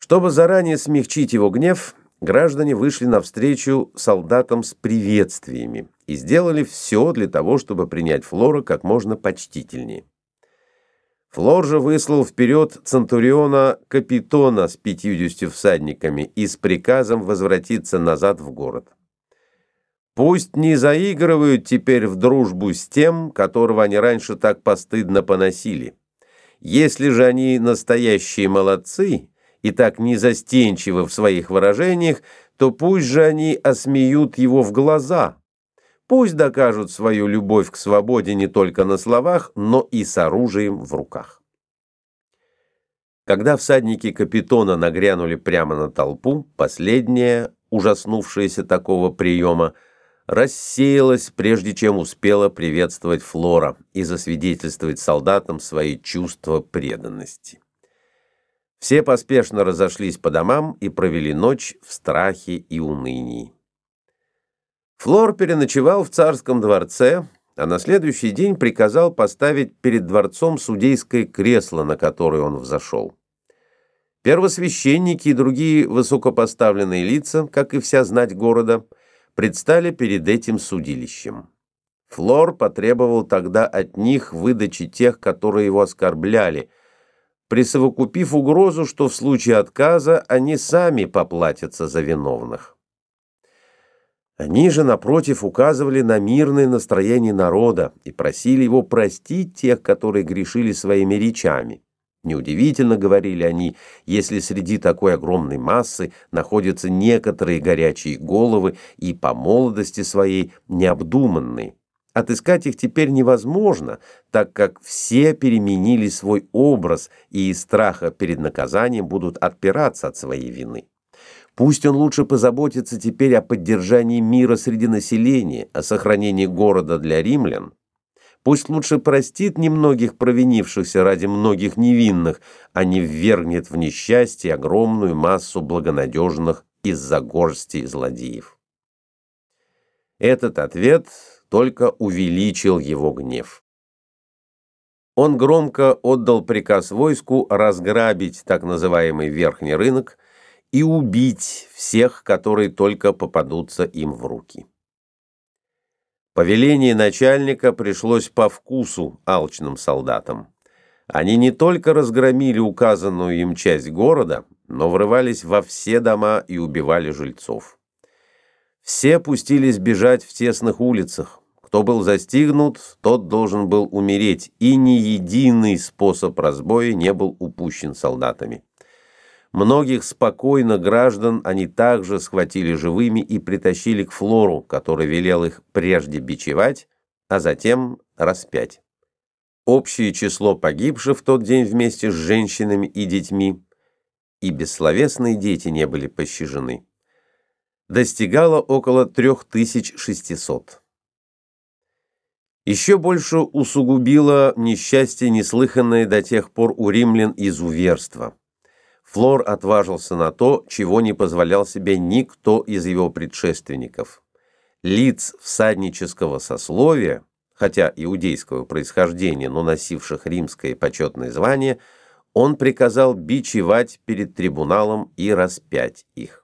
Чтобы заранее смягчить его гнев, граждане вышли навстречу солдатам с приветствиями и сделали все для того, чтобы принять Флора как можно почтительнее. Флор же выслал вперед центуриона Капитона с 50 всадниками и с приказом возвратиться назад в город. Пусть не заигрывают теперь в дружбу с тем, которого они раньше так постыдно поносили. Если же они настоящие молодцы и так незастенчивы в своих выражениях, то пусть же они осмеют его в глаза. Пусть докажут свою любовь к свободе не только на словах, но и с оружием в руках. Когда всадники Капитона нагрянули прямо на толпу, последняя, ужаснувшаяся такого приема, рассеялась, прежде чем успела приветствовать Флора и засвидетельствовать солдатам свои чувства преданности. Все поспешно разошлись по домам и провели ночь в страхе и унынии. Флор переночевал в царском дворце, а на следующий день приказал поставить перед дворцом судейское кресло, на которое он взошел. Первосвященники и другие высокопоставленные лица, как и вся знать города, предстали перед этим судилищем. Флор потребовал тогда от них выдачи тех, которые его оскорбляли, присовокупив угрозу, что в случае отказа они сами поплатятся за виновных. Они же, напротив, указывали на мирное настроение народа и просили его простить тех, которые грешили своими речами. Неудивительно, говорили они, если среди такой огромной массы находятся некоторые горячие головы и по молодости своей необдуманные. Отыскать их теперь невозможно, так как все переменили свой образ и из страха перед наказанием будут отпираться от своей вины. Пусть он лучше позаботится теперь о поддержании мира среди населения, о сохранении города для римлян. Пусть лучше простит немногих провинившихся ради многих невинных, а не ввергнет в несчастье огромную массу благонадежных из-за горсти злодеев. Этот ответ только увеличил его гнев. Он громко отдал приказ войску разграбить так называемый верхний рынок и убить всех, которые только попадутся им в руки. Повеление начальника пришлось по вкусу алчным солдатам. Они не только разгромили указанную им часть города, но врывались во все дома и убивали жильцов. Все пустились бежать в тесных улицах. Кто был застигнут, тот должен был умереть, и ни единый способ разбоя не был упущен солдатами. Многих спокойно граждан они также схватили живыми и притащили к Флору, который велел их прежде бичевать, а затем распять. Общее число погибших в тот день вместе с женщинами и детьми, и бессловесные дети не были пощажены, достигало около 3600. Еще больше усугубило несчастье, неслыханное до тех пор у римлян изуверство. Флор отважился на то, чего не позволял себе никто из его предшественников. Лиц всаднического сословия, хотя иудейского происхождения, но носивших римское почетное звание, он приказал бичевать перед трибуналом и распять их.